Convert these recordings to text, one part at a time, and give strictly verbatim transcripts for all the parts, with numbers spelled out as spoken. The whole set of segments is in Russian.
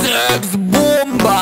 Секс-бомба!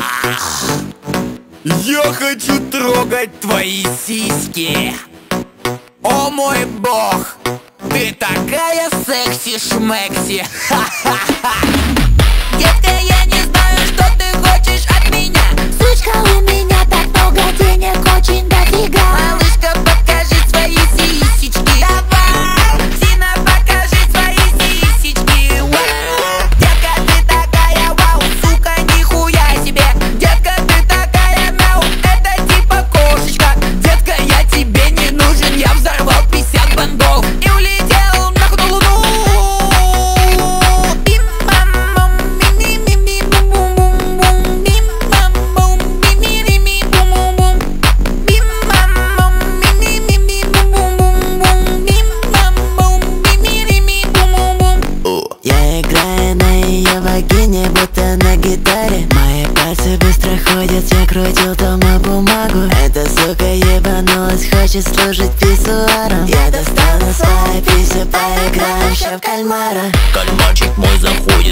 Я хочу трогать твои сиськи. О мой бог, ты такая секси-шмекси. Ха-ха-ха. Детка, я не знаю, что ты хочешь от меня. Сучка, у меня так много денег, очень дофига. Малышка, покажи свои сисечки. Давай! Зина, покажи свои сисечки. Вау. Детка, ты такая вау, сука, нихуя себе. Детка, ты такая мяу, это типа кошечка. Детка, я тебе не нужен, я взорвал пятьдесят бандов и улетел нахуй на луну. Бим-бам-бум, ми-ми-ми-ми-бум-бум-бум. Бим-бам-бум, ми-ми-ми-ми-бум-бум-бум. Бим-бам-бум, ми-ми-ми-ми-бум-бум-бум. Бим-бам-бум, ми-ми-ми-ми-бум-бум-бум. Я играю на ее вагине, будто на гитаре. Мои пальцы быстро ходят, я крутил дома бумагу. Эта сука ебанулась, хочет служить писсуаром. Я достану свои писи, поиграем ща в кальмара. Кальмарчик мой, захуй